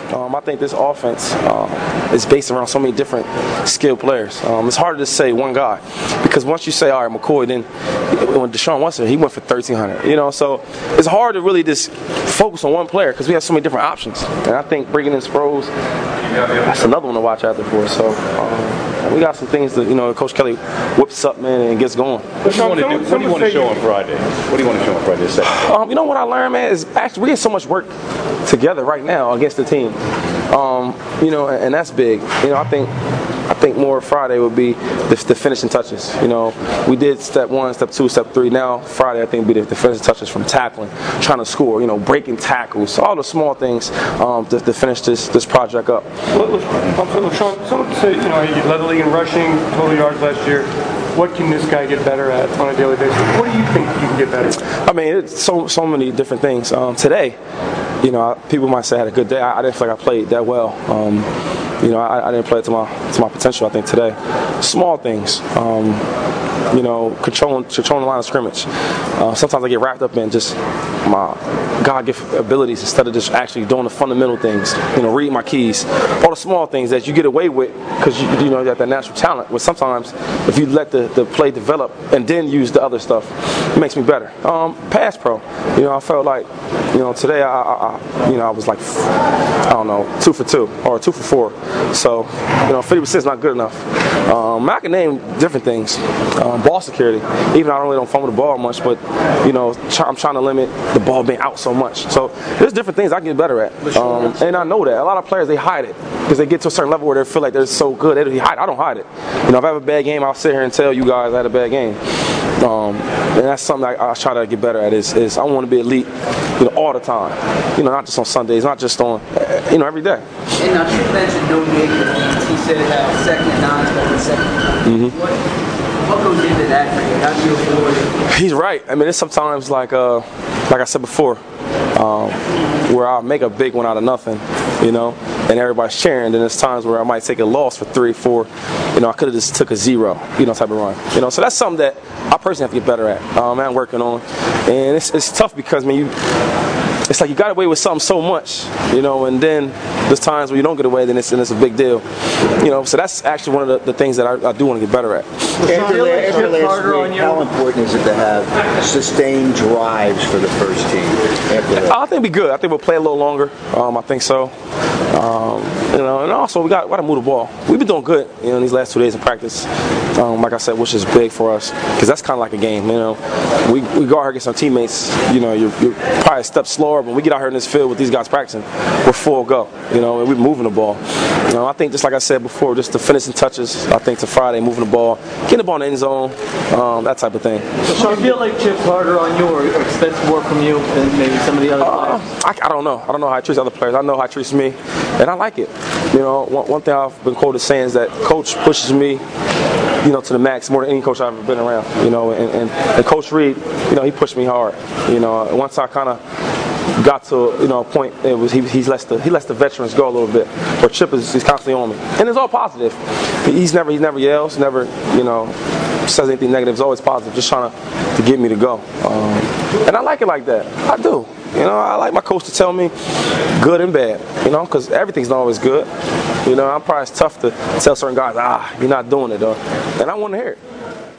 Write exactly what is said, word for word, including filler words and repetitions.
Um, I think this offense uh, is based around so many different skilled players. Um, it's hard to say one guy because once you say, all right, McCoy, then when Deshaun Watson, he went for thirteen hundred. You know, so it's hard to really just focus on one player because we have so many different options. And I think bringing in Sproles, that's another one to watch out there for. So um, we got some things that, you know, Coach Kelly whips up, man, and gets going. What do you want to do? What do you want to show on Friday? What do you want to show on Friday? Second? Um, you know what I learned, man, is actually we get so much work together right now against the team. Um, you know, and, and that's big. You know, I think I think more Friday would be the, the finishing touches. You know, we did step one, step two, step three. Now Friday, I think, would be the, the finishing touches from tackling, trying to score. You know, breaking tackles, all the small things um, to, to finish this this project up. Sean, someone say, you know, he led the league in rushing, total yards last year. What can this guy get better at on a daily basis? What do you think he can get better at? I mean, it's so so many different things. Um, today, you know, people might say I had a good day. I, I didn't feel like I played that well. Um, you know, I, I didn't play to my to my potential, I think, today. Small things. Um, you know, controlling, controlling the line of scrimmage. Uh, sometimes I get wrapped up in just my God-given abilities instead of just actually doing the fundamental things. You know, reading my keys. All the small things that you get away with because, you, you know, you have that natural talent. But sometimes if you let the, the play develop and then use the other stuff, it makes me better. Um, pass pro. You know, I felt like, you know, today I, I, I you know, I was like, I don't know, two for two or two for four. So, you know, fifty percent is not good enough. Um, I can name different things. Um, ball security. Even though I really don't fumble the ball much, but, you know, try, I'm trying to limit the ball being out so much. So there's different things I can get better at. Um, and I know that. A lot of players, they hide it because they get to a certain level where they feel like they're so good. They hide. I don't hide it. You know, if I have a bad game, I'll sit here and tell you guys I had a bad game. Um, and that's something I, I try to get better at is, is I want to be elite, you know, all the time. You know, not just on Sundays, not just on, you know, every day. And now you mentioned no negative. He said how second and nine is second and nine. Mm-hmm. What, what goes into that for you? How do you avoid it? He's right. I mean, it's sometimes like, uh, like I said before, um, where I'll make a big one out of nothing, you know, and everybody's cheering. Then there's times where I might take a loss for three, four. You know, I could have just took a zero, you know, type of run. You know, so that's something that I personally have to get better at. Um, I'm working on, and it's it's tough because I mean, you, it's like you got away with something so much, you know, and then there's times where you don't get away, then it's and it's a big deal, you know. So that's actually one of the, the things that I, I do want to get better at. After, after last week, how important is it to have sustained drives for the first team? After that? I think it'll be good. I think we'll play a little longer. Um, I think so. Um, you know, and also we got, we got to move the ball. We've been doing good, you know, in these last two days of practice. Um, like I said, which is big for us because that's kind of like a game. You know, we we go out here against our teammates. You know, you're, you're probably a step slower, but we get out here in this field with these guys practicing, we're full go. You know, and we're moving the ball. You know, I think just like I said before, just the finishing touches. I think to Friday, moving the ball, getting the ball in the end zone, um, that type of thing. So you feel like Chip's harder on you or expects more from you than maybe some of the other players? Uh, I, I don't know. I don't know how he treats other players. I know how he treats me, and I like it. You know, one, one thing I've been quoted saying is that Coach pushes me, you know, to the max more than any coach I've ever been around. You know, and, and, and Coach Reed, you know, he pushed me hard. You know, once I kind of got to, you know, a point, it was he he's lets the he lets the veterans go a little bit. Where Chip is he's constantly on me, and it's all positive. He's never he never yells, never you know says anything negative. It's always positive, just trying to, to get me to go. Um, and I like it like that. I do. You know, I like my coach to tell me good and bad. You know, because everything's not always good. You know, I'm probably it's tough to tell certain guys, ah, you're not doing it, though, and I want to hear it.